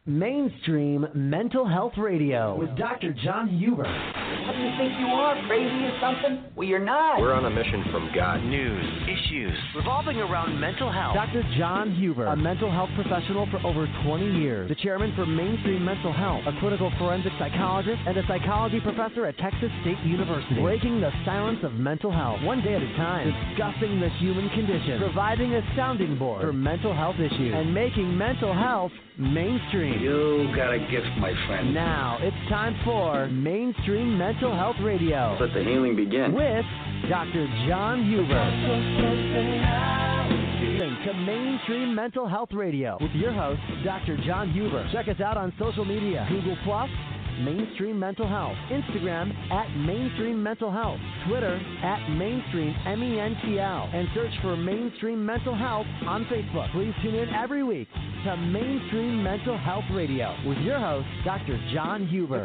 Mainstream Mental Health Radio with Dr. John Huber. What do you think you are, crazy or something? Well, you're not. We're on a mission from God. News, issues revolving around mental health. Dr. John Huber, a mental health professional for over 20 years, the chairman for Mainstream Mental Health, a clinical forensic psychologist, and a psychology professor at Texas State University. Breaking the silence of mental health, one day at a time, discussing the human condition, providing a sounding board for mental health issues, and making mental health mainstream. You got a gift, my friend. Now it's time for Mainstream Mental Health Radio. Let the healing begin. With Dr. John Huber. Listen to Mainstream Mental Health Radio with your host, Dr. John Huber. Check us out on social media, Google+, Mainstream Mental Health, Instagram at Mainstream Mental Health, Twitter at Mainstream MENTL, and search for Mainstream Mental Health on Facebook. Please tune in every week to Mainstream Mental Health Radio with your host, Dr. John Huber.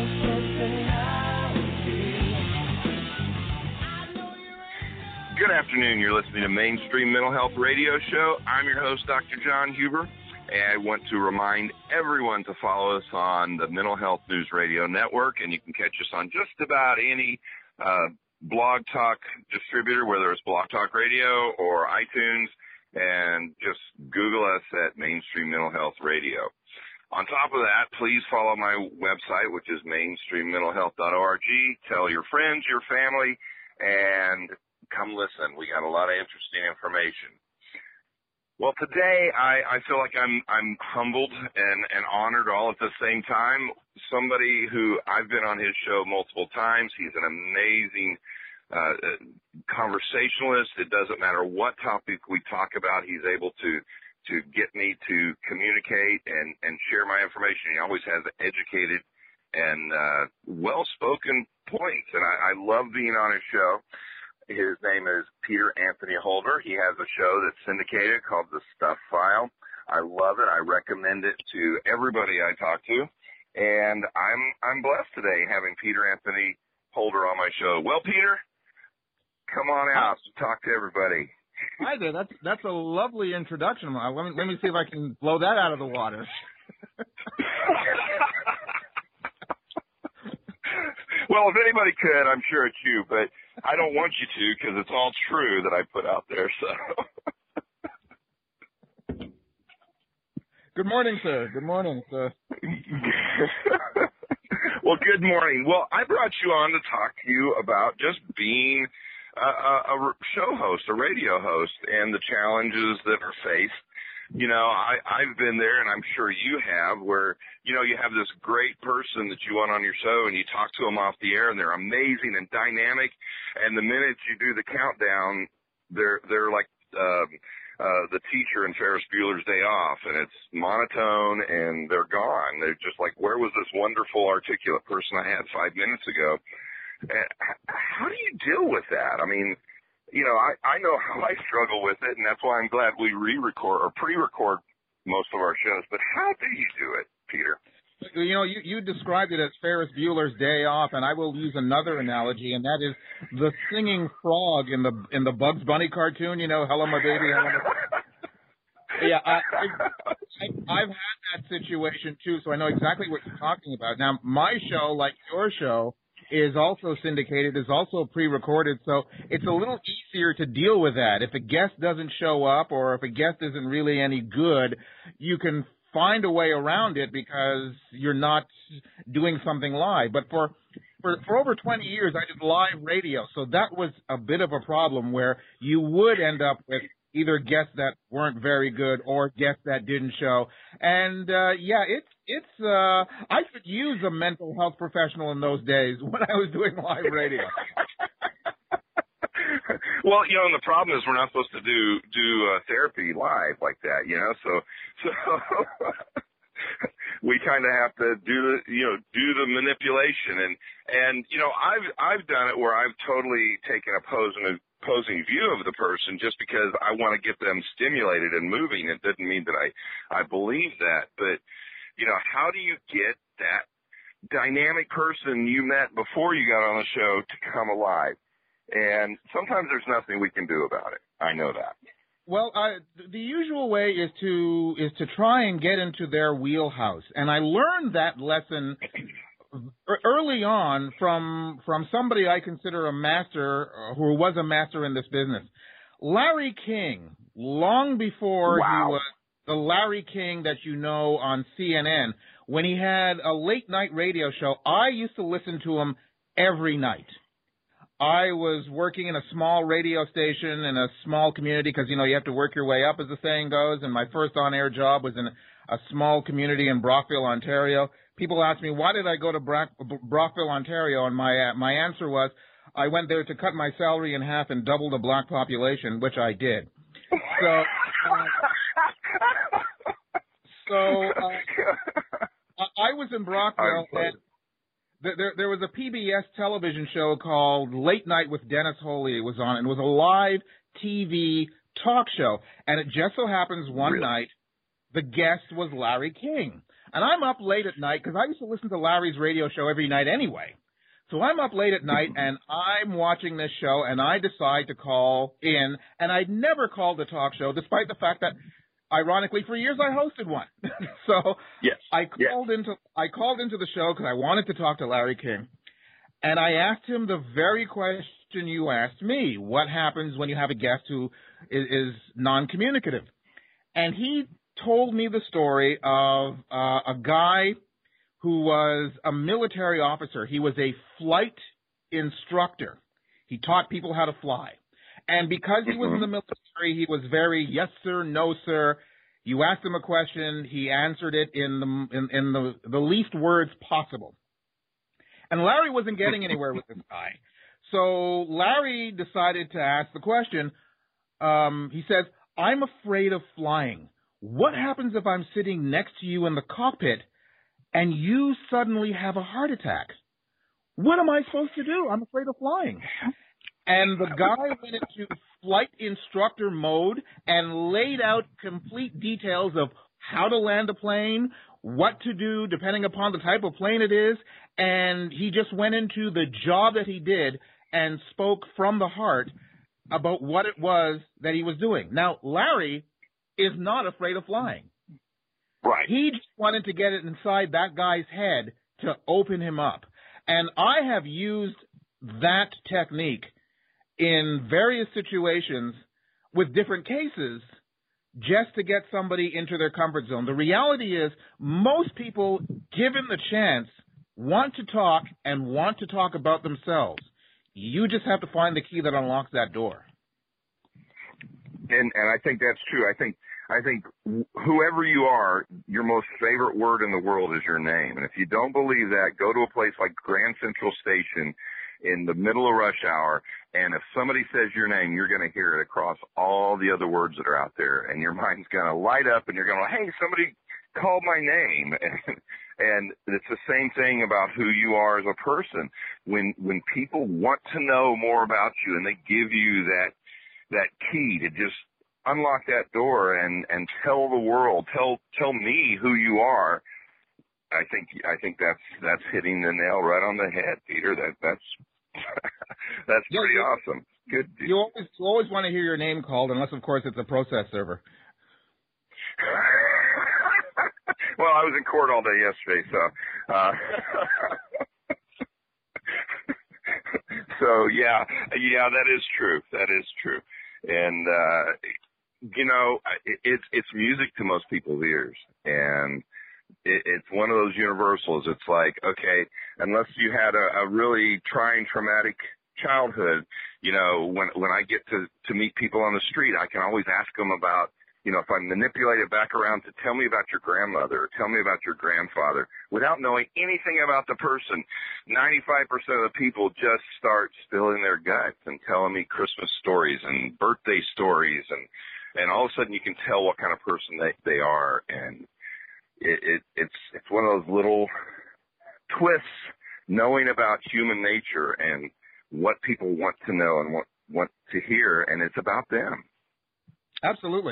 Good afternoon. You're listening to Mainstream Mental Health Radio Show. I'm your host, Dr. John Huber. And I want to remind everyone to follow us on the Mental Health News Radio Network, and you can catch us on just about any Blog Talk distributor, whether it's Blog Talk Radio or iTunes, and just Google us at Mainstream Mental Health Radio. On top of that, please follow my website, which is mainstreammentalhealth.org. Tell your friends, your family, and come listen. We got a lot of interesting information. Well, today I feel like I'm humbled and honored all at the same time. Somebody who I've been on his show multiple times. He's an amazing conversationalist. It doesn't matter what topic we talk about. He's able to get me to communicate and share my information. He always has educated and well-spoken points, and I love being on his show. His name is Peter Anthony Holder. He has a show that's syndicated called The Stuff File. I love it. I recommend it to everybody I talk to. And I'm blessed today having Peter Anthony Holder on my show. Well, Peter, come on out and talk to everybody. Hi there. That's a lovely introduction. Let me see if I can blow that out of the water. Well, if anybody could, I'm sure it's you, but I don't want you to because it's all true that I put out there. So, Good morning, sir. Good morning, sir. Well, good morning. Well, I brought you on to talk to you about just being a show host, a radio host, and the challenges that are faced. You know, I've been there, and I'm sure you have, where, you know, you have this great person that you want on your show, and you talk to them off the air, and they're amazing and dynamic, and the minute you do the countdown, they're like the teacher in Ferris Bueller's Day Off, and it's monotone, and they're gone. They're just like, where was this wonderful, articulate person I had 5 minutes ago? How do you deal with that? I mean, you know, I know how I struggle with it, and that's why I'm glad we re-record or pre-record most of our shows. But how do you do it, Peter? You know, you described it as Ferris Bueller's Day Off, and I will use another analogy, and that is the singing frog in the Bugs Bunny cartoon. You know, hello, my baby. Hello, my... Yeah, I've had that situation too, so I know exactly what you're talking about. Now, my show, like your show, is also syndicated, is also pre-recorded, so it's a little easier to deal with that. If a guest doesn't show up or if a guest isn't really any good, you can find a way around it because you're not doing something live. But for over 20 years, I did live radio, so that was a bit of a problem where you would end up with either guests that weren't very good or guests that didn't show. And, I could use a mental health professional in those days when I was doing live radio. Well, you know, and the problem is we're not supposed to do therapy live like that, you know, so we kind of have to do the manipulation. And, you know, I've done it where I've totally taken opposing view of the person just because I want to get them stimulated and moving. It doesn't mean that I believe that, but, you know, how do you get that dynamic person you met before you got on the show to come alive? And sometimes there's nothing we can do about it. I know that. Well, the usual way is to try and get into their wheelhouse, and I learned that lesson early on from somebody I consider a master, who was a master in this business, Larry King. Long before he was the Larry King that you know on CNN, when he had a late night radio show, I used to listen to him every night. I was working in a small radio station in a small community because, you have to work your way up, as the saying goes, and my first on-air job was in a small community in Brockville, Ontario. People ask me, why did I go to Brockville, Ontario? And my answer was, I went there to cut my salary in half and double the black population, which I did. So I was in Brockville, and there was a PBS television show called Late Night with Dennis Holey. It was on, and it was a live TV talk show. And it just so happens one night the guest was Larry King. And I'm up late at night because I used to listen to Larry's radio show every night anyway. So I'm up late at night, and I'm watching this show, and I decide to call in. And I'd never called a talk show, despite the fact that, ironically, for years I hosted one. So I called into the show because I wanted to talk to Larry King. And I asked him the very question you asked me: what happens when you have a guest who is non-communicative? And he told me the story of a guy who was a military officer. He was a flight instructor. He taught people how to fly. And because he was in the military, he was very yes, sir, no, sir. You asked him a question, he answered it in the least words possible. And Larry wasn't getting anywhere with this guy. So Larry decided to ask the question. He says, I'm afraid of flying. What happens if I'm sitting next to you in the cockpit and you suddenly have a heart attack? What am I supposed to do? I'm afraid of flying. And the guy went into flight instructor mode and laid out complete details of how to land a plane, what to do depending upon the type of plane it is, and he just went into the job that he did and spoke from the heart about what it was that he was doing. Now, Larry is not afraid of flying. Right. He just wanted to get it inside that guy's head to open him up. And I have used that technique in various situations with different cases just to get somebody into their comfort zone. The reality is most people, given the chance, want to talk and want to talk about themselves. You just have to find the key that unlocks that door. And I think that's true. I think whoever you are, your most favorite word in the world is your name. And if you don't believe that, go to a place like Grand Central Station in the middle of rush hour, and if somebody says your name, you're going to hear it across all the other words that are out there, and your mind's going to light up, and you're going to, hey, somebody called my name. And it's the same thing about who you are as a person. When people want to know more about you and they give you that key to just unlock that door and tell the world, tell me who you are, I think that's hitting the nail right on the head, Peter. That's that's pretty awesome. Good. You always want to hear your name called, unless of course it's a process server. Well, I was in court all day yesterday, so so yeah, that is true. That is true. And it's music to most people's ears, and it's one of those universals. It's like, okay, unless you had a really trying, traumatic childhood, when I get to meet people on the street, I can always ask them about, if I manipulate it back around to tell me about your grandmother, or tell me about your grandfather, without knowing anything about the person, 95% of the people just start spilling their guts and telling me Christmas stories and birthday stories, and all of a sudden you can tell what kind of person they are. And it's one of those little twists, knowing about human nature and what people want to know and want to hear, and it's about them. Absolutely.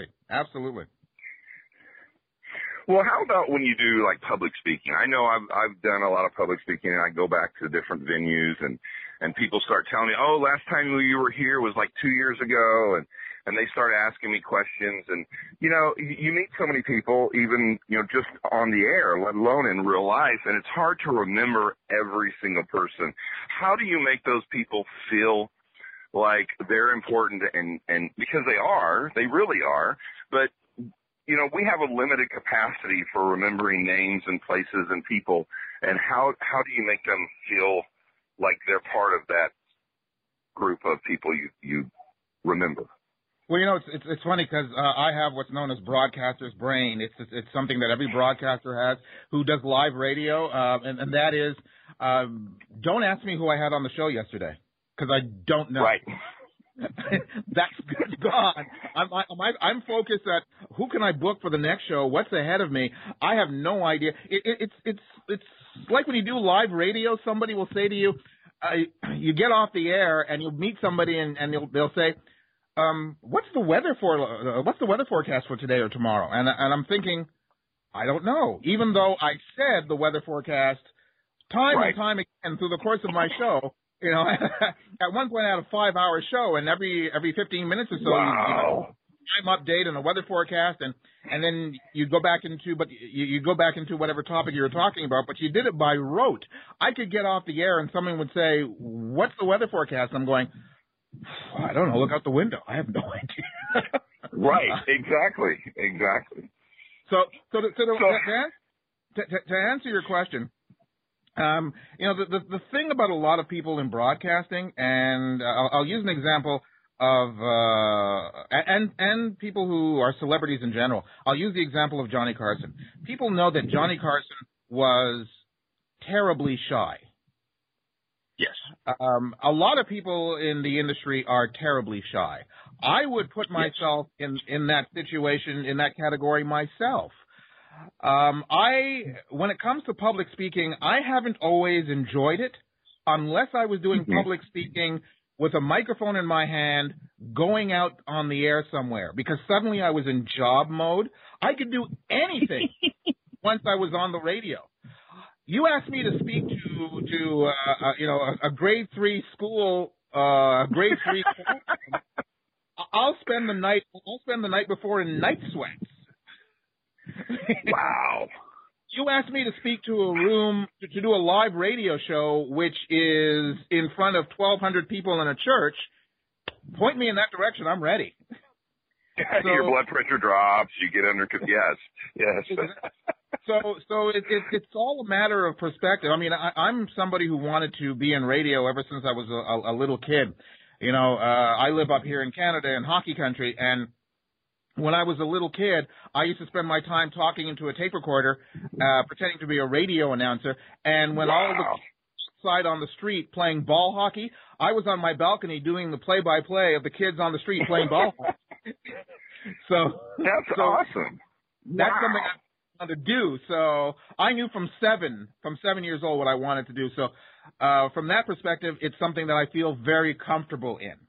Well, how about when you do like public speaking? I know I've done a lot of public speaking, and I go back to different venues, and people start telling me, oh, last time you were here was like 2 years ago, and they start asking me questions. And, you know, you meet so many people, even, you know, just on the air, let alone in real life, and it's hard to remember every single person. How do you make those people feel like they're important? And because they really are, but, you know, we have a limited capacity for remembering names and places and people. And how do you make them feel like they're part of that group of people you remember? Well, you know, it's funny because I have what's known as broadcaster's brain. It's something that every broadcaster has who does live radio, and that is, don't ask me who I had on the show yesterday because I don't know. Right. That's gone. I'm focused at who can I book for the next show? What's ahead of me? I have no idea. It's like when you do live radio. Somebody will say to you, you get off the air and you'll meet somebody and they'll say, what's the weather forecast for today or tomorrow? And I'm thinking, I don't know. Even though I said the weather forecast time and time again through the course of my show. You know, at one point I had a 5-hour show, and every 15 minutes or so, wow. time update and a weather forecast, and then you go back into whatever topic you were talking about, but you did it by rote. I could get off the air and someone would say, "What's the weather forecast?" I'm going, I don't know. Look out the window. I have no idea. Right. Exactly. So to answer your question. You know, the thing about a lot of people in broadcasting, and I'll use an example of, and people who are celebrities in general. I'll use the example of Johnny Carson. People know that Johnny Carson was terribly shy. Yes. A lot of people in the industry are terribly shy. I would put myself in that situation, in that category myself. When it comes to public speaking, I haven't always enjoyed it unless I was doing public speaking with a microphone in my hand going out on the air somewhere, because suddenly I was in job mode. I could do anything once I was on the radio. You asked me to speak to a grade 3 school, grade 3 school. I'll spend the night before in night sweats. Wow. You asked me to speak to a room, to do a live radio show, which is in front of 1,200 people in a church. Point me in that direction. I'm ready. So, your blood pressure drops. You get under. Yes. So it's all a matter of perspective. I mean, I'm somebody who wanted to be in radio ever since I was a little kid. You know, I live up here in Canada in hockey country, and when I was a little kid, I used to spend my time talking into a tape recorder, pretending to be a radio announcer. And when all the kids outside on the street playing ball hockey, I was on my balcony doing the play-by-play of the kids on the street playing ball hockey. That's awesome. That's something I wanted to do. So I knew from 7 years old what I wanted to do. So from that perspective, it's something that I feel very comfortable in.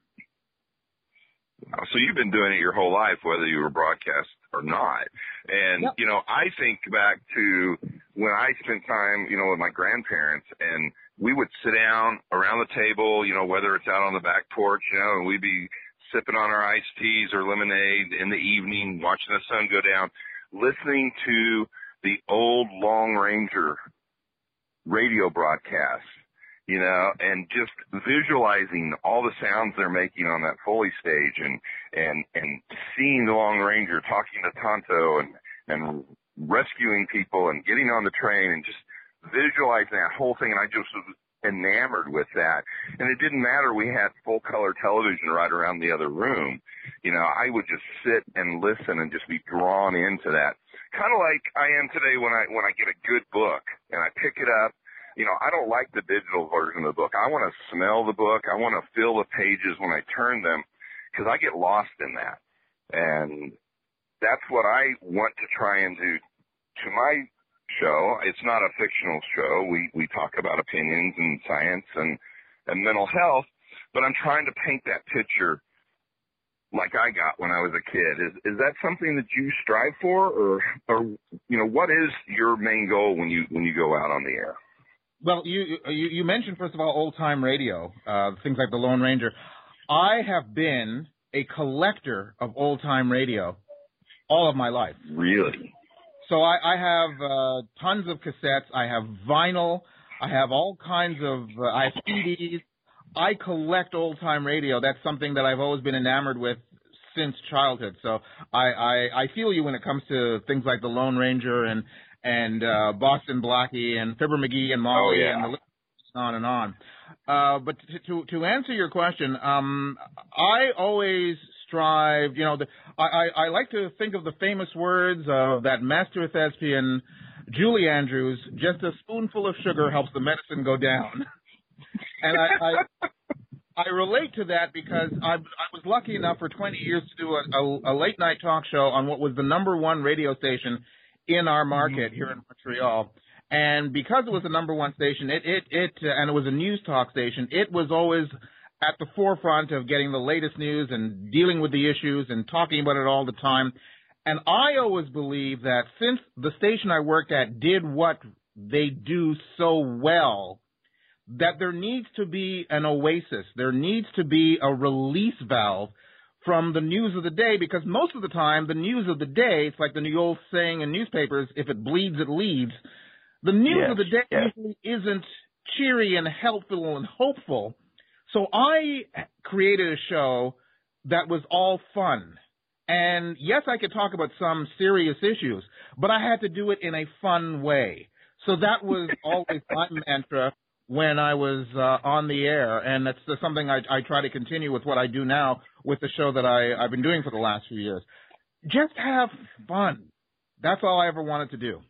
So you've been doing it your whole life, whether you were broadcast or not. And, you know, I think back to when I spent time, you know, with my grandparents, and we would sit down around the table, you know, whether it's out on the back porch, you know, and we'd be sipping on our iced teas or lemonade in the evening, watching the sun go down, listening to the old Long Ranger radio broadcasts. You know, and just visualizing all the sounds they're making on that Foley stage, and seeing the Long Ranger talking to Tonto and rescuing people and getting on the train and just visualizing that whole thing. And I just was enamored with that. And it didn't matter. We had full color television right around the other room. You know, I would just sit and listen and just be drawn into that. Kind of like I am today when I get a good book and I pick it up. You know, I don't like the digital version of the book. I want to smell the book. I want to feel the pages when I turn them, because I get lost in that. And that's what I want to try and do to my show. It's not a fictional show. We talk about opinions and science and mental health, but I'm trying to paint that picture like I got when I was a kid. Is that something that you strive for, or you know, what is your main goal when you go out on the air? Well, you mentioned, first of all, old-time radio, things like the Lone Ranger. I have been a collector of old-time radio all of my life. Really? So I have tons of cassettes. I have vinyl. I have all kinds of I have CDs. I collect old-time radio. That's something that I've always been enamored with since childhood. So I feel you when it comes to things like the Lone Ranger and Boston Blackie and Fibber McGee and Molly and the list goes on and on. But to answer your question, I always strive, I like to think of the famous words of that master thespian, Julie Andrews, just a spoonful of sugar helps the medicine go down. And I relate to that because I was lucky enough for 20 years to do a late-night talk show on what was the #1 radio station in our market here in Montreal. And because it was the #1 station, and it was a news talk station, it was always at the forefront of getting the latest news and dealing with the issues and talking about it all the time. And I always believe that since the station I worked at did what they do so well, that there needs to be an oasis. There needs to be a release valve from the news of the day, because most of the time, the news of the day, it's like the old saying in newspapers, if it bleeds, it leads. The news of the day usually isn't cheery and helpful and hopeful. So I created a show that was all fun. And yes, I could talk about some serious issues, but I had to do it in a fun way. So that was always my mantra when I was on the air, and that's something I try to continue with what I do now with the show that I've been doing for the last few years. Just have fun. That's all I ever wanted to do.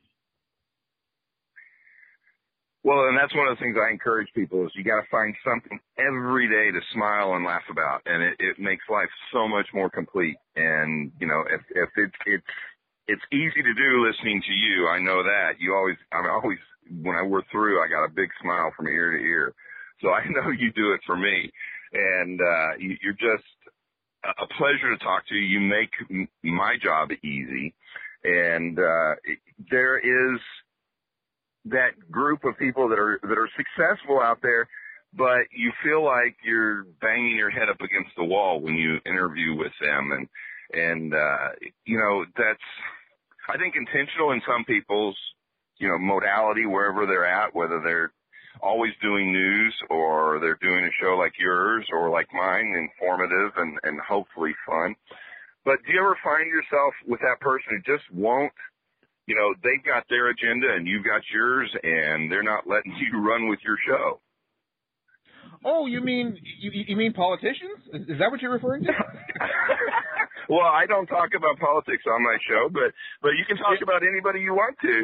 Well, and that's one of the things I encourage people is you got to find something every day to smile and laugh about, and it makes life so much more complete. And if it's easy to do listening to you, I know that I'm always when I work through, I got a big smile from ear to ear. So I know you do it for me, and you're just a pleasure to talk to. You make my job easy, and there is that group of people that are successful out there, but you feel like you're banging your head up against the wall when you interview with them, and that's, I think, intentional in some people's modality wherever they're at, whether they're always doing news or they're doing a show like yours or like mine, informative and hopefully fun. But do you ever find yourself with that person who just won't, they've got their agenda and you've got yours, and they're not letting you run with your show? Oh, you mean politicians? Is that what you're referring to? Well, I don't talk about politics on my show, but you can talk about anybody you want to.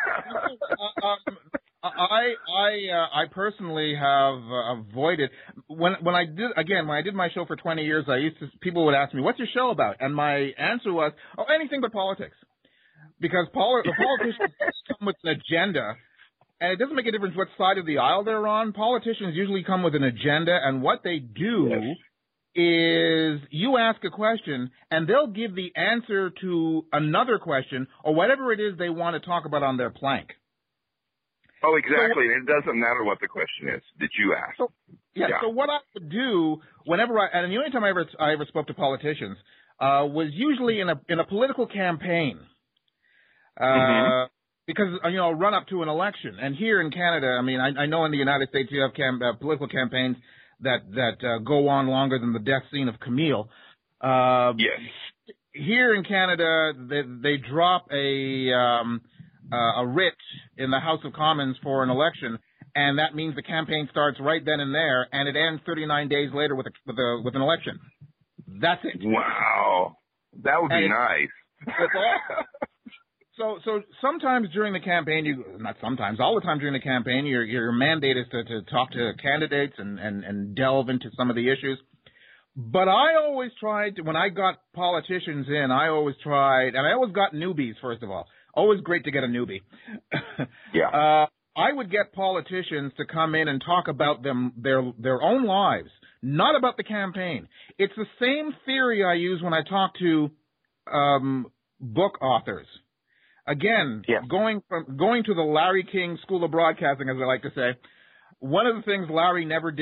I personally have avoided when I did my show for 20 years. People would ask me, "What's your show about?" And my answer was, "Oh, anything but politics," because the politicians come with an agenda. And it doesn't make a difference what side of the aisle they're on. Politicians usually come with an agenda, and what they do is you ask a question, and they'll give the answer to another question or whatever it is they want to talk about on their plank. Oh, exactly. And it doesn't matter what the question is that you ask. So what I would do whenever and the only time I ever spoke to politicians was usually in a political campaign. Because, run up to an election. And here in Canada, I know in the United States you have political campaigns that go on longer than the death scene of Camille. Yes. Here in Canada, they drop a writ in the House of Commons for an election, and that means the campaign starts right then and there, and it ends 39 days later with an election. That's it. Wow. That would be nice. That's all. So sometimes during the campaign, all the time during the campaign, your mandate is to talk to candidates and delve into some of the issues. But I always tried to, when I got politicians in, and I always got newbies, first of all. Always great to get a newbie. Yeah. I would get politicians to come in and talk about their own lives, not about the campaign. It's the same theory I use when I talk to book authors. Again, going to the Larry King School of Broadcasting, as I like to say, one of the things Larry never did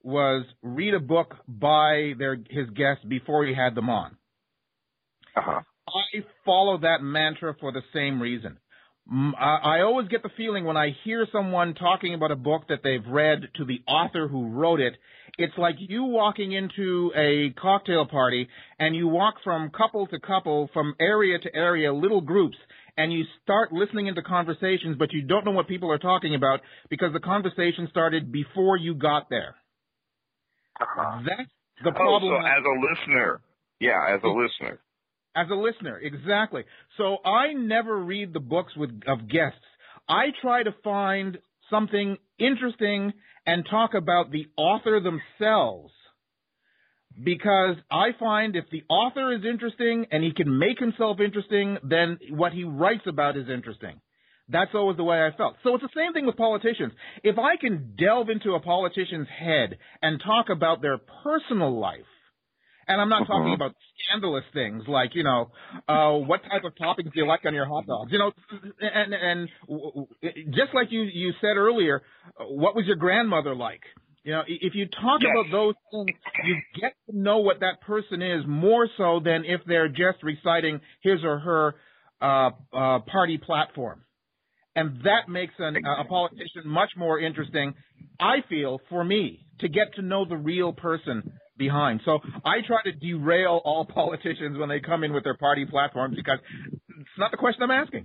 was read a book by his guests before he had them on. Uh-huh. I follow that mantra for the same reason. I always get the feeling when I hear someone talking about a book that they've read to the author who wrote it, it's like you walking into a cocktail party and you walk from couple to couple, from area to area, little groups, and you start listening into conversations, but you don't know what people are talking about because the conversation started before you got there. Uh-huh. That's the problem. So as a listener. Yeah, as a listener. As a listener, exactly. So I never read the books of guests. I try to find something interesting and talk about the author themselves, because I find if the author is interesting and he can make himself interesting, then what he writes about is interesting. That's always the way I felt. So it's the same thing with politicians. If I can delve into a politician's head and talk about their personal life, and I'm not talking about scandalous things like, what type of toppings do you like on your hot dogs? And just like you said earlier, what was your grandmother like? If you talk about those things, you get to know what that person is more so than if they're just reciting his or her party platform. And that makes a politician much more interesting, I feel, for me, to get to know the real person behind. So I try to derail all politicians when they come in with their party platforms because it's not the question I'm asking.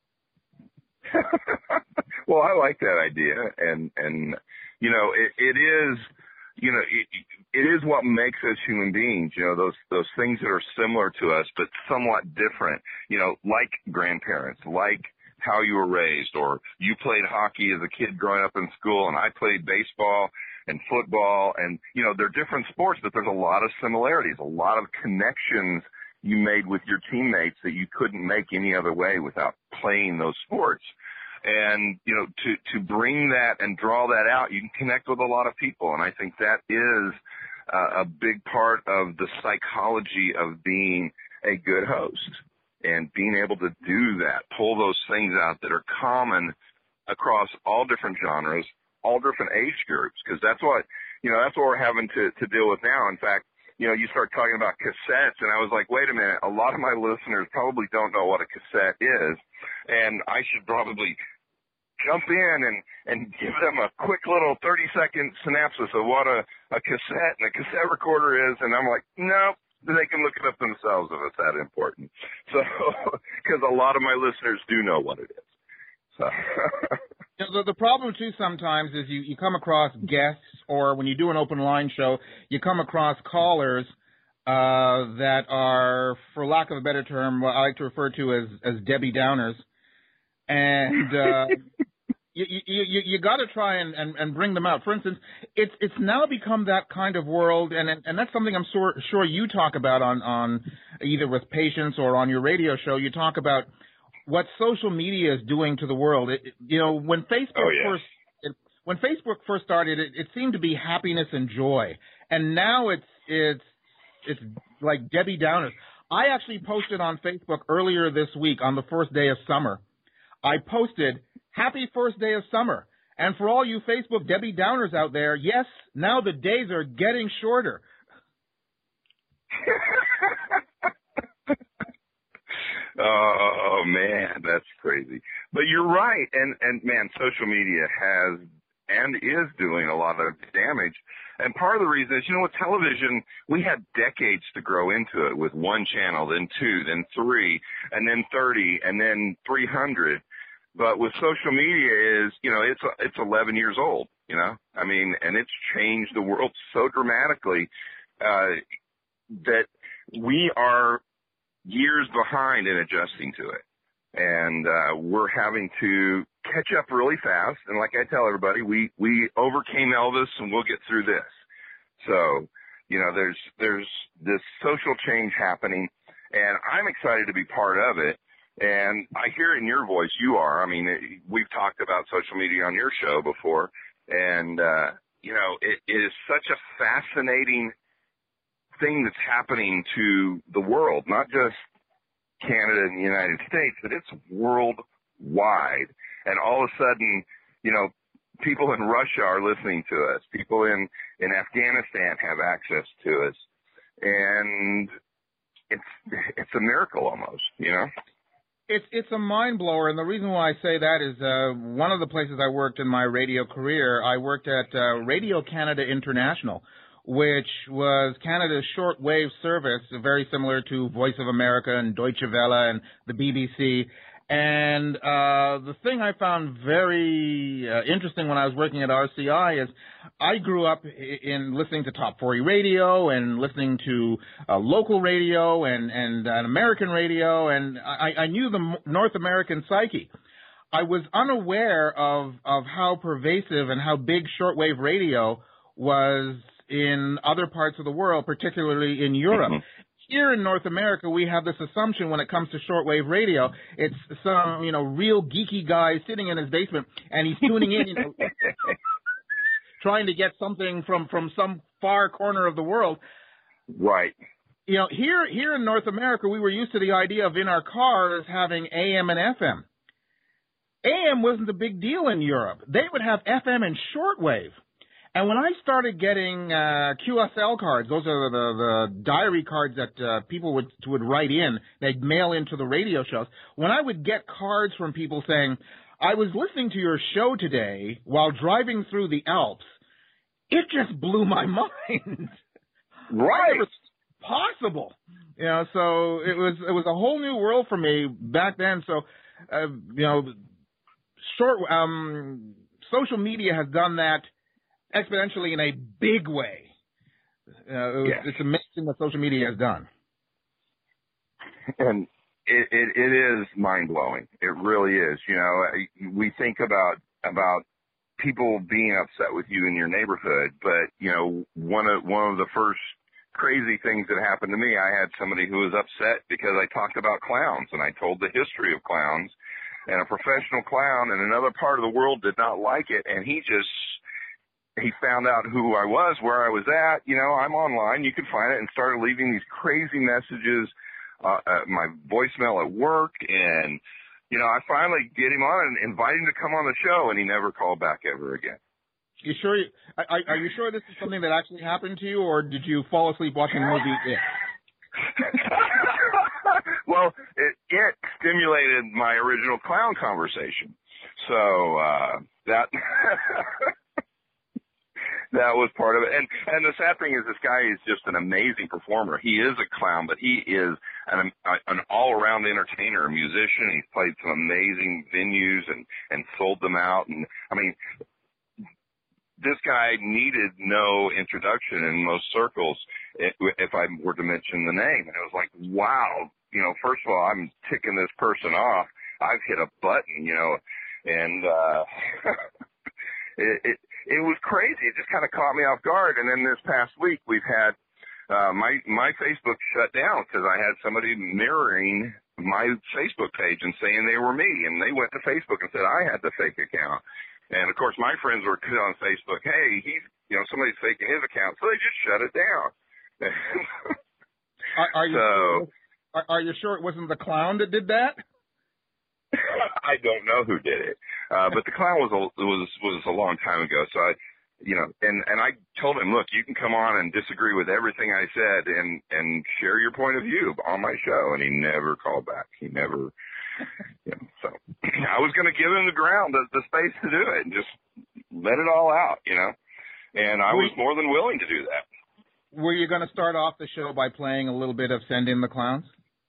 Well, I like that idea, and it is, it is what makes us human beings. Those things that are similar to us but somewhat different. Like grandparents, like how you were raised, or you played hockey as a kid growing up in school, and I played baseball and football, and, they're different sports, but there's a lot of similarities, a lot of connections you made with your teammates that you couldn't make any other way without playing those sports. And, to bring that and draw that out, you can connect with a lot of people, and I think that is a big part of the psychology of being a good host, and being able to do that, pull those things out that are common across all different genres, all different age groups, because that's what we're having to deal with now. In fact, you start talking about cassettes, and I was like, wait a minute, a lot of my listeners probably don't know what a cassette is, and I should probably jump in and give them a quick little 30-second synopsis of what a cassette and a cassette recorder is, and I'm like, nope. They can look it up themselves if it's that important. So, because a lot of my listeners do know what it is. So. The problem, too, sometimes is you come across guests, or when you do an open line show, you come across callers that are, for lack of a better term, what I like to refer to as Debbie Downers. And you got to try and bring them out. For instance, it's now become that kind of world, and that's something I'm sure you talk about on either with patients or on your radio show. You talk about what social media is doing to the world. When Facebook when Facebook first started, it seemed to be happiness and joy, and now it's like Debbie Downers. I actually posted on Facebook earlier this week on the first day of summer. I posted, "Happy first day of summer." And for all you Facebook Debbie Downers out there, yes, now the days are getting shorter. Oh, man, that's crazy. But you're right. And man, social media has and is doing a lot of damage. And part of the reason is, with television, we had decades to grow into it with one channel, then two, then three, and then 30, and then 300. But with social media it's 11 years old, and it's changed the world so dramatically that we are years behind in adjusting to it. And we're having to catch up really fast. And like I tell everybody, we overcame Elvis, and we'll get through this. So, there's this social change happening, and I'm excited to be part of it. And I hear it in your voice, you are. I mean, we've talked about social media on your show before, and, it is such a fascinating thing that's happening to the world, not just Canada and the United States, but it's worldwide. And all of a sudden, people in Russia are listening to us. People in Afghanistan have access to us, and it's a miracle almost, you know. It's a mind blower, and the reason why I say that is one of the places I worked in my radio career, I worked at Radio Canada International, which was Canada's shortwave service, very similar to Voice of America and Deutsche Welle and the BBC. And the thing I found very interesting when I was working at RCI is I grew up in listening to Top 40 radio and listening to local radio and American radio, and I knew the North American psyche. I was unaware of how pervasive and how big shortwave radio was in other parts of the world, particularly in Europe. Mm-hmm. Here in North America, we have this assumption when it comes to shortwave radio, it's some, real geeky guy sitting in his basement, and he's tuning in, trying to get something from some far corner of the world. Right. Here in North America, we were used to the idea of in our cars having AM and FM. AM wasn't a big deal in Europe. They would have FM and shortwave. And when I started getting QSL cards, those are the diary cards that people would write in, they'd mail into the radio shows. When I would get cards from people saying, I was listening to your show today while driving through the Alps, it just blew my mind. Right. It was possible. So it was a whole new world for me back then. So, social media has done that exponentially in a big way. It's amazing what social media has done. And it is mind-blowing. It really is. We think about people being upset with you in your neighborhood, but, one of the first crazy things that happened to me, I had somebody who was upset because I talked about clowns, and I told the history of clowns, and a professional clown in another part of the world did not like it, and he found out who I was, where I was at. I'm online. You can find it, and started leaving these crazy messages, my voicemail at work. And, I finally get him on and invite him to come on the show, and he never called back ever again. You sure? Are you sure this is something that actually happened to you, or did you fall asleep watching the movie It? Well, it stimulated my original clown conversation. So that... That was part of it. And the sad thing is this guy is just an amazing performer. He is a clown, but he is an all-around entertainer, a musician. He's played some amazing venues and sold them out. And, this guy needed no introduction in most circles if I were to mention the name. And it was like, wow, first of all, I'm ticking this person off. I've hit a button, and it was crazy. It just kind of caught me off guard. And then this past week, we've had my Facebook shut down because I had somebody mirroring my Facebook page and saying they were me. And they went to Facebook and said I had the fake account. And, of course, my friends were on Facebook, hey, somebody's faking his account. So they just shut it down. Are you sure it wasn't the clown that did that? I don't know who did it, but the clown was a long time ago. So and I told him, look, you can come on and disagree with everything I said and share your point of view on my show. And he never called back. He never, so I was going to give him the ground, the space to do it and just let it all out, and I was more than willing to do that. Were you going to start off the show by playing a little bit of Send in the Clowns?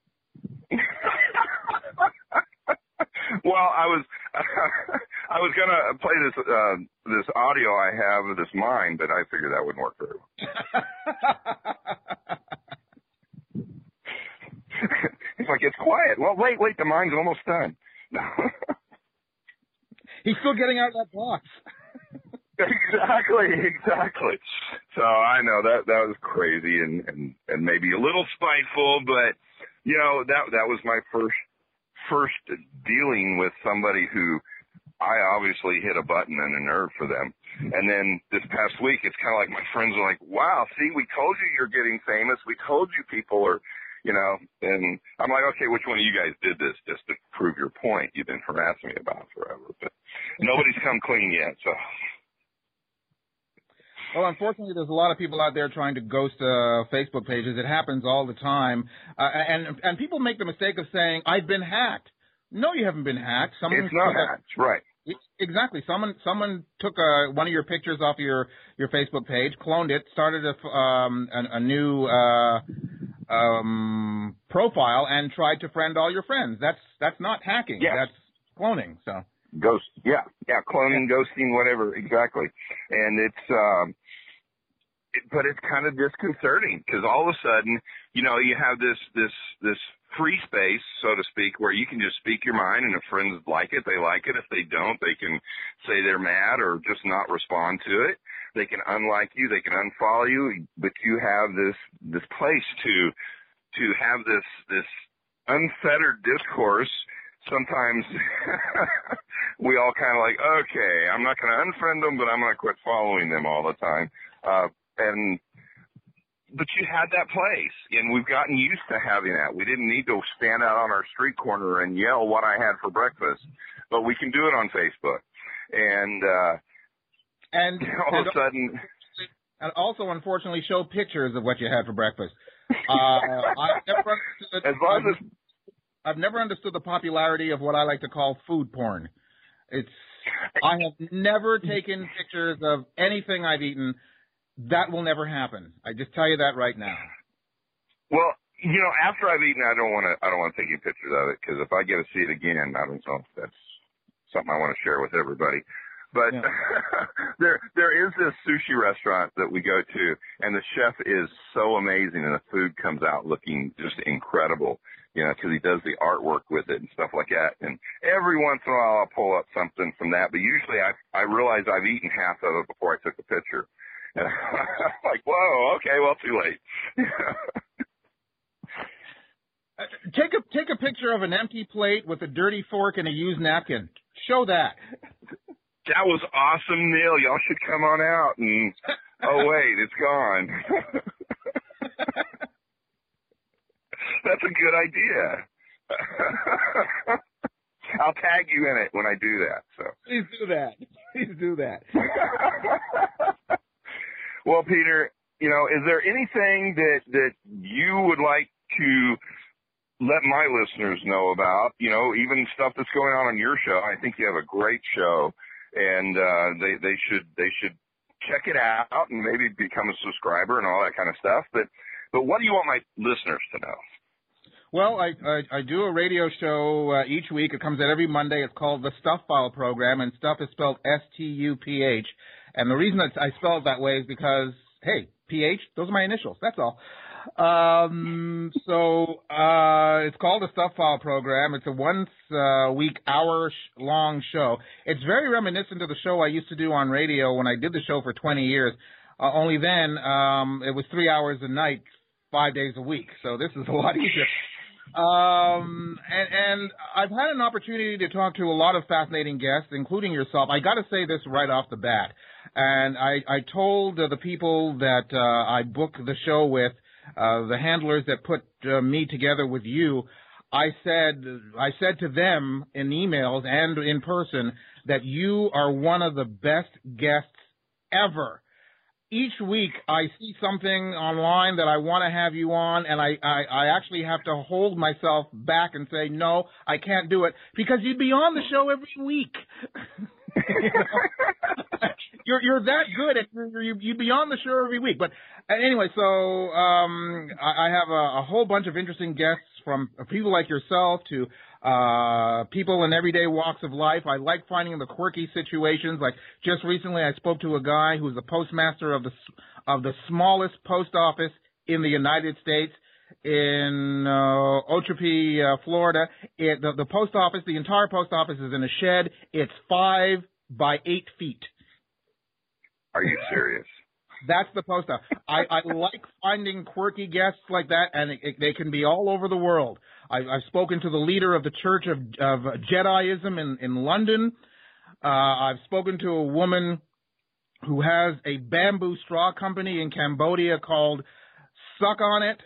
Well, I was gonna play this audio I have of this mine, but I figured that wouldn't work very well. He's like, it's quiet. Well, wait, the mine's almost done. He's still getting out of that box. Exactly. So I know that was crazy and maybe a little spiteful, but that was my first dealing with somebody who I obviously hit a button and a nerve for them. And then this past week, it's kind of like my friends are like, wow, see, we told you you're getting famous. We told you people are, and I'm like, okay, which one of you guys did this just to prove your point you've been harassing me about forever? But nobody's come clean yet. So. Well, unfortunately, there's a lot of people out there trying to ghost Facebook pages. It happens all the time, and people make the mistake of saying, "I've been hacked." No, you haven't been hacked. It's not hacked, right? Exactly. Someone took one of your pictures off your Facebook page, cloned it, started a new profile, and tried to friend all your friends. That's not hacking. Yes. That's cloning. So. Ghost, yeah, cloning, ghosting, whatever, exactly. And but it's kind of disconcerting because all of a sudden, you have this free space, so to speak, where you can just speak your mind, and if friends like it, they like it. If they don't, they can say they're mad or just not respond to it. They can unlike you, they can unfollow you, but you have this place to have this unfettered discourse. Sometimes we all kind of like, okay, I'm not going to unfriend them, but I'm going to quit following them all the time. But you had that place, and we've gotten used to having that. We didn't need to stand out on our street corner and yell what I had for breakfast, but we can do it on Facebook. And all of a sudden, and also, unfortunately, show pictures of what you had for breakfast. I've never understood the popularity of what I like to call food porn. I have never taken pictures of anything I've eaten. That will never happen. I just tell you that right now. Well, after I've eaten, I don't want to take any pictures of it because if I get to see it again, I don't know if that's something I want to share with everybody. But yeah. there is this sushi restaurant that we go to, and the chef is so amazing, and the food comes out looking just incredible, because he does the artwork with it and stuff like that. And every once in a while I'll pull up something from that, but usually I realize I've eaten half of it before I took the picture. And I'm like, whoa, okay, well, too late. Take a picture of an empty plate with a dirty fork and a used napkin. Show that. That was awesome, Neil. Y'all should come on out. And oh wait, it's gone. That's a good idea. I'll tag you in it when I do that. So please do that. Well, Peter, is there anything that you would like to let my listeners know about? Even stuff that's going on your show. I think you have a great show. And they should check it out and maybe become a subscriber and all that kind of stuff. But what do you want my listeners to know? Well, I do a radio show each week. It comes out every Monday. It's called the Stuff File Program, and Stuff is spelled S-T-U-P-H. And the reason that I spell it that way is because, hey, P-H, those are my initials. That's all. It's called the Stuff File Program. It's a once-week, hour-long show. It's very reminiscent of the show I used to do on radio when I did the show for 20 years. Only then, it was 3 hours a night, 5 days a week. So this is a lot easier. And I've had an opportunity to talk to a lot of fascinating guests, including yourself. I got to say this right off the bat. And I told the people that I booked the show with, the handlers that put me together with you, I said to them in emails and in person that you are one of the best guests ever. Each week I see something online that I want to have you on, and I actually have to hold myself back and say, no, I can't do it, because you'd be on the show every week. You're that good, and you'd be on the show every week. But anyway, so I have a whole bunch of interesting guests, from people like yourself to people in everyday walks of life. I like finding the quirky situations. Like just recently, I spoke to a guy who's the postmaster of the smallest post office in the United States, in Ochopee, Florida. The post office, the entire post office, is in a shed. It's 5 by 8 feet. Are you serious? That's the post office. I like finding quirky guests like that, and they can be all over the world. I've spoken to the leader of the Church of Jediism in London. I've spoken to a woman who has a bamboo straw company in Cambodia called suck on it.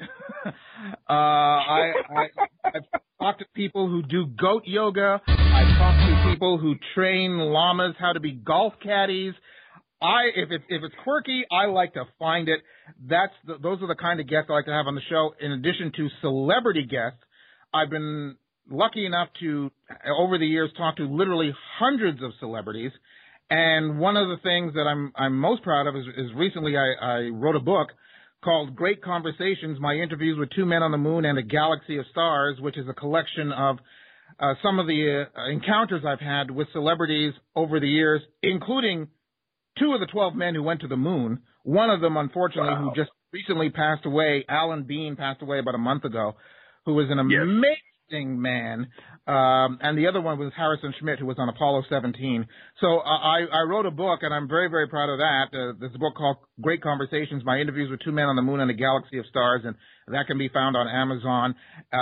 I've talked to people who do goat yoga. I've talked to people who train llamas how to be golf caddies. If it's quirky, I like to find it. Those are the kind of guests I like to have on the show. In addition to celebrity guests, I've been lucky enough to, over the years, talk to literally hundreds of celebrities. And one of the things that I'm most proud of is recently I wrote a book called Great Conversations, My Interviews with Two Men on the Moon and a Galaxy of Stars, which is a collection of some of the encounters I've had with celebrities over the years, including 2 of the 12 men who went to the moon. One of them, unfortunately, who just recently passed away, Alan Bean, passed away about a month ago, who was an amazing man. And the other one was Harrison Schmitt, who was on Apollo 17. So I wrote a book, and I'm very, very proud of that. There's a book called Great Conversations, My Interviews with Two Men on the Moon and a Galaxy of Stars, and that can be found on Amazon.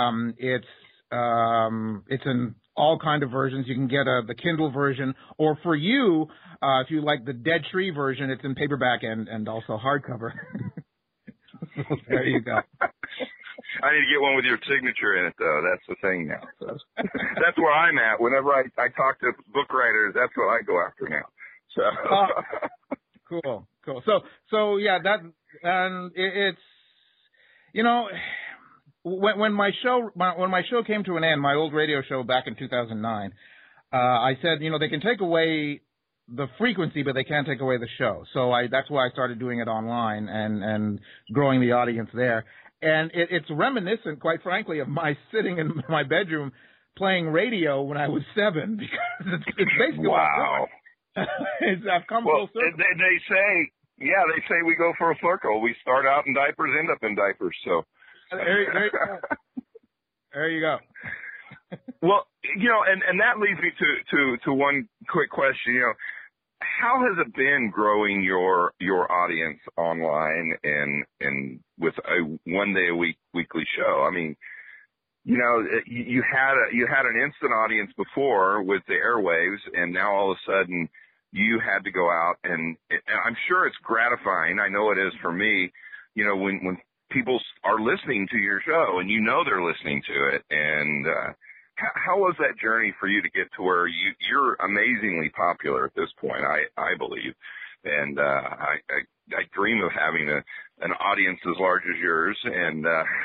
It's in all kind of versions. You can get the Kindle version, or for you, if you like the Dead Tree version, it's in paperback and also hardcover. So there you go. I need to get one with your signature in it, though. That's the thing now. So that's where I'm at. Whenever I talk to book writers, that's what I go after now. So cool. So yeah, it's when my show came to an end, my old radio show back in 2009, I said they can take away the frequency, but they can't take away the show. So that's why I started doing it online and growing the audience there. And it's reminiscent, quite frankly, of my sitting in my bedroom playing radio when I was 7, because it's basically wow. I've come full circle. They say we go for a circle. We start out in diapers, end up in diapers. So there you go. Well, and that leads me to one quick question. How has it been growing your audience online and with a 1 day a week weekly show? I mean, you had an instant audience before with the airwaves, and now all of a sudden you had to go out and I'm sure it's gratifying. I know it is for me. When people are listening to your show and they're listening to it, and how was that journey for you to get to where you're amazingly popular at this point, I believe. And I dream of having an audience as large as yours. And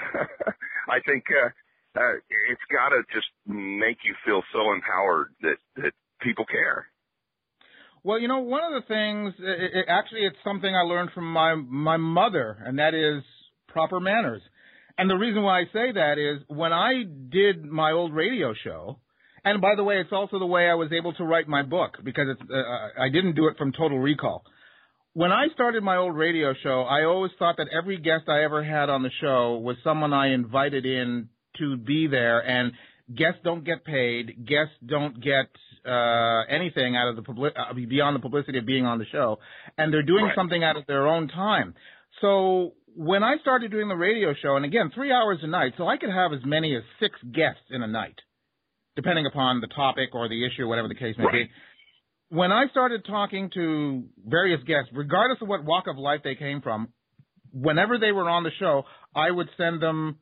I think it's got to just make you feel so empowered that people care. Well, one of the things, it's something I learned from my mother, and that is proper manners. And the reason why I say that is when I did my old radio show, and by the way, it's also the way I was able to write my book, because I didn't do it from total recall. When I started my old radio show, I always thought that every guest I ever had on the show was someone I invited in to be there, and guests don't get paid. Guests don't get anything out of the beyond the publicity of being on the show, and they're doing something out of their own time. So when I started doing the radio show, and again, 3 hours a night, so I could have as many as 6 guests in a night, depending upon the topic or the issue, whatever the case may be. When I started talking to various guests, regardless of what walk of life they came from, whenever they were on the show, I would send them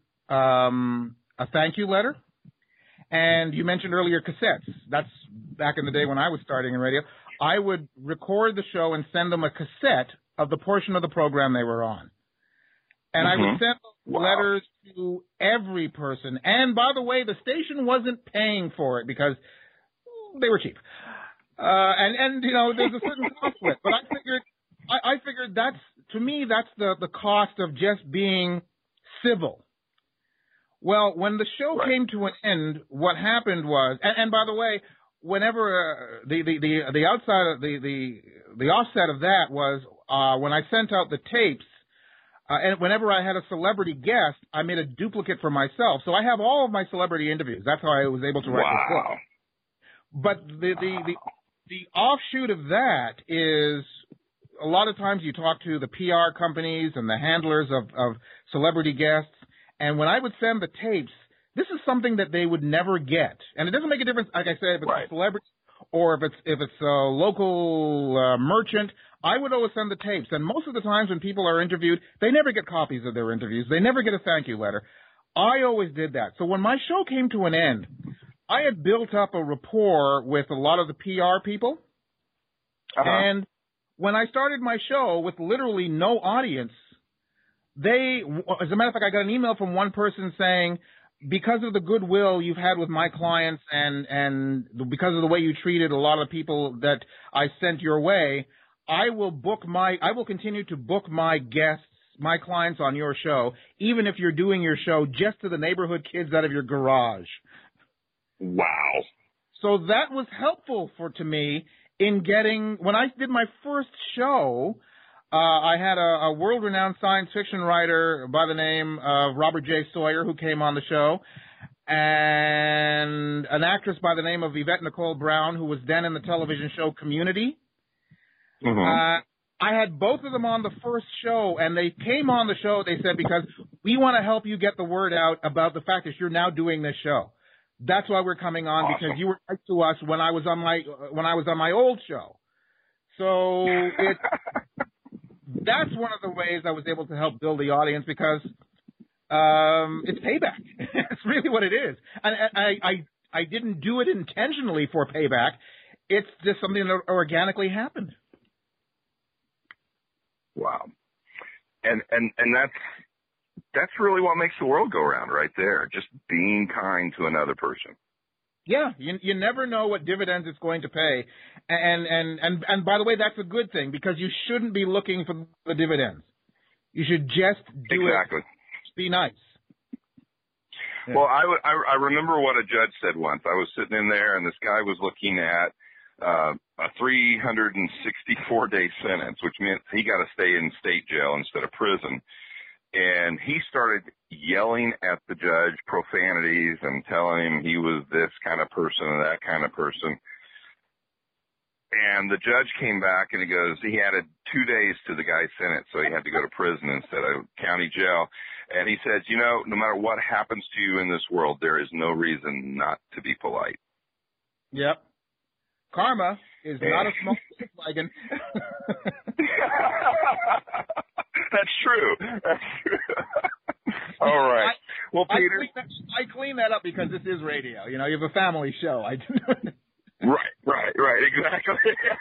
a thank you letter. And you mentioned earlier cassettes. That's back in the day when I was starting in radio. I would record the show and send them a cassette of the portion of the program they were on. And I would send letters to every person. And by the way, the station wasn't paying for it because they were cheap. And there's a certain conflict. But I figured that's, to me, that's the cost of just being civil. Well, when the show came to an end, what happened was, and by the way, whenever the outside of the offset of that was when I sent out the tapes, and whenever I had a celebrity guest, I made a duplicate for myself. So I have all of my celebrity interviews. That's how I was able to write this book. But the offshoot of that is a lot of times you talk to the PR companies and the handlers of celebrity guests, and when I would send the tapes, this is something that they would never get. And it doesn't make a difference, like I said, if it's a celebrity or if it's a local merchant, I would always send the tapes. And most of the times when people are interviewed, they never get copies of their interviews. They never get a thank you letter. I always did that. So when my show came to an end, I had built up a rapport with a lot of the PR people. And when I started my show with literally no audience, as a matter of fact, I got an email from one person saying, because of the goodwill you've had with my clients and because of the way you treated a lot of people that I sent your way, I will continue to book my guests, my clients on your show, even if you're doing your show just to the neighborhood kids out of your garage. Wow. So that was helpful to me in getting, when I did my first show, I had a world-renowned science fiction writer by the name of Robert J. Sawyer who came on the show, and an actress by the name of Yvette Nicole Brown, who was then in the television show Community. I had both of them on the first show, and they came on the show, they said, because we want to help you get the word out about the fact that you're now doing this show. That's why we're coming on, awesome. Because you were nice to us when I was on my old show. So that's one of the ways I was able to help build the audience, because it's payback. It's really what it is. And I didn't do it intentionally for payback. It's just something that organically happened. Wow. And that's really what makes the world go round right there. Just being kind to another person. Yeah, you never know what dividends it's going to pay. And by the way, that's a good thing, because you shouldn't be looking for the dividends. You should just do exactly. it. Be nice. Yeah. Well, I remember what a judge said once. I was sitting in there, and this guy was looking at a 364-day sentence, which meant he got to stay in state jail instead of prison. And he started yelling at the judge profanities and telling him he was this kind of person and that kind of person. And the judge came back and he goes, he added 2 days to the guy's sentence, so he had to go to prison instead of county jail. And he says, no matter what happens to you in this world, there is no reason not to be polite. Yep. Karma is not a small wagon. That's true. All right. Well, Peter, I clean that up because this is radio. You have a family show. I do. Right. Exactly.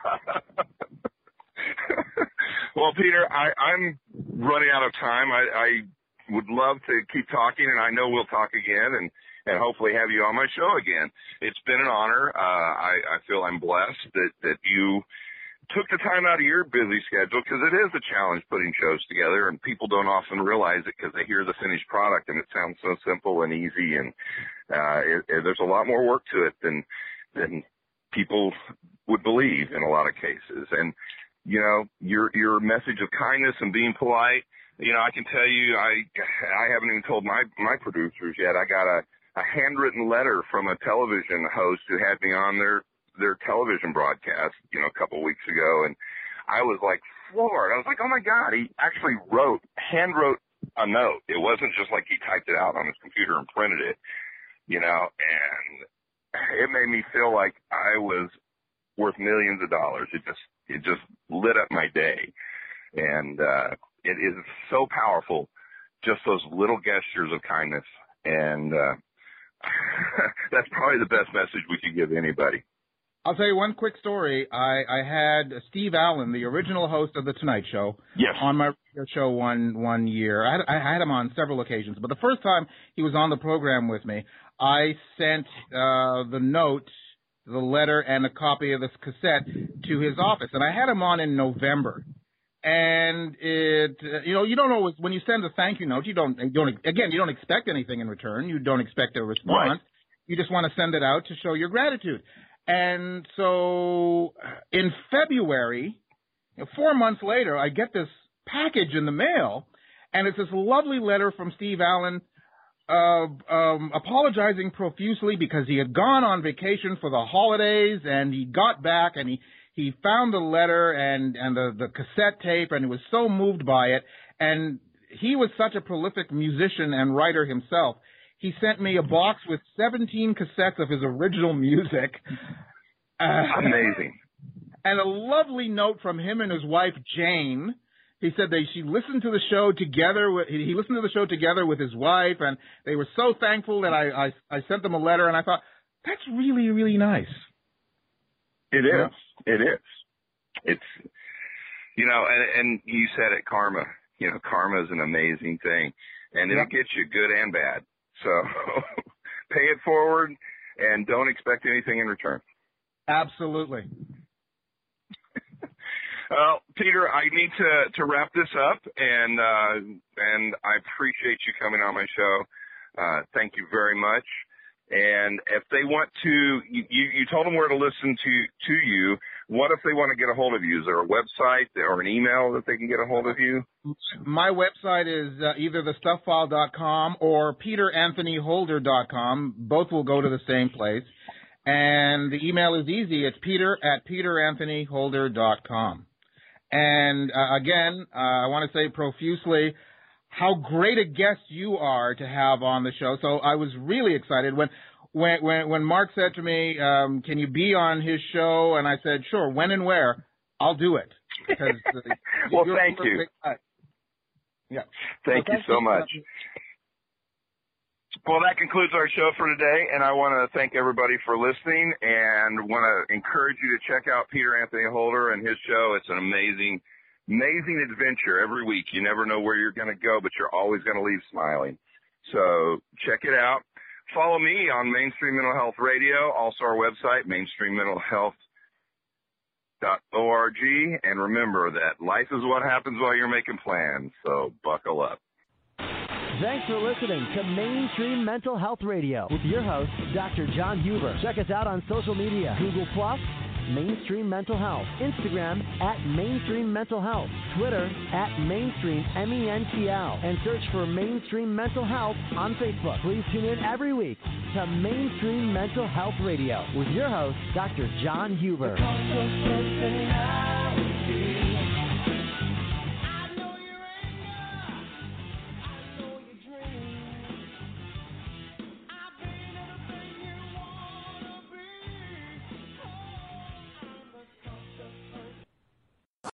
Well, Peter, I'm running out of time. I would love to keep talking, and I know we'll talk again, and hopefully have you on my show again. It's been an honor. I feel I'm blessed that you took the time out of your busy schedule, because it is a challenge putting shows together, and people don't often realize it because they hear the finished product and it sounds so simple and easy, and there's a lot more work to it than people would believe in a lot of cases. And your message of kindness and being polite, I can tell you, I haven't even told my producers yet. I got a handwritten letter from a television host who had me on their television broadcast, a couple of weeks ago, and I was like floored. I was like, oh my God, he actually hand wrote a note. It wasn't just like he typed it out on his computer and printed it, and it made me feel like I was worth millions of dollars. It just lit up my day. And it is so powerful, just those little gestures of kindness. And that's probably the best message we could give anybody. I'll tell you one quick story. I had Steve Allen, the original host of The Tonight Show, yes, on my radio show one year. I had him on several occasions, but the first time he was on the program with me, I sent the note, the letter, and a copy of this cassette to his office, and I had him on in November. And it, you don't always, when you send a thank you note, you don't expect anything in return. You don't expect a response. Right. You just want to send it out to show your gratitude. And so in February, 4 months later, I get this package in the mail, and it's this lovely letter from Steve Allen apologizing profusely because he had gone on vacation for the holidays, and he got back, and he found the letter and the cassette tape, and he was so moved by it. And he was such a prolific musician and writer himself. He sent me a box with 17 cassettes of his original music. Amazing. And a lovely note from him and his wife, Jane. He said she listened to the show together. He listened to the show together with his wife, and they were so thankful that I sent them a letter, and I thought, that's really, really nice. It is. It is. It's, and you said it, karma. Karma is an amazing thing, and it'll get you good and bad. So pay it forward and don't expect anything in return. Absolutely. Well, Peter, I need to wrap this up, and I appreciate you coming on my show. Thank you very much. And if they want to, you told them where to listen to you. What if they want to get a hold of you? Is there a website or an email that they can get a hold of you? My website is either thestufffile.com or peteranthonyholder.com. Both will go to the same place. And the email is easy. It's peter@peteranthonyholder.com. And again, I want to say profusely how great a guest you are to have on the show. So I was really excited when Mark said to me, can you be on his show? And I said, sure, when and where? I'll do it. Because, well, thank you. Yeah. Thank you so much. Well, that concludes our show for today, and I want to thank everybody for listening and want to encourage you to check out Peter Anthony Holder and his show. It's an amazing adventure every week. You never know where you're going to go, but you're always going to leave smiling. So check it out. Follow me on Mainstream Mental Health Radio, also our website, mainstreammentalhealth.org. And remember that life is what happens while you're making plans, so buckle up. Thanks for listening to Mainstream Mental Health Radio with your host, Dr. John Huber. Check us out on social media, Google+, Mainstream Mental Health, Instagram @Mainstream Mental Health, Twitter @Mainstream MENTL, and search for Mainstream Mental Health on Facebook. Please tune in every week to Mainstream Mental Health Radio with your host, Dr. John Huber.